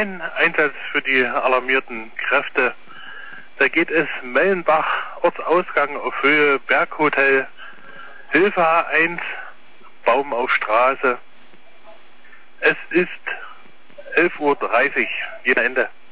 Mein Einsatz für die alarmierten Kräfte, da geht es Mellenbach, Ortsausgang auf Höhe, Berghotel, Hilfe H1, Baum auf Straße. Es ist 11:30 Uhr, Ende.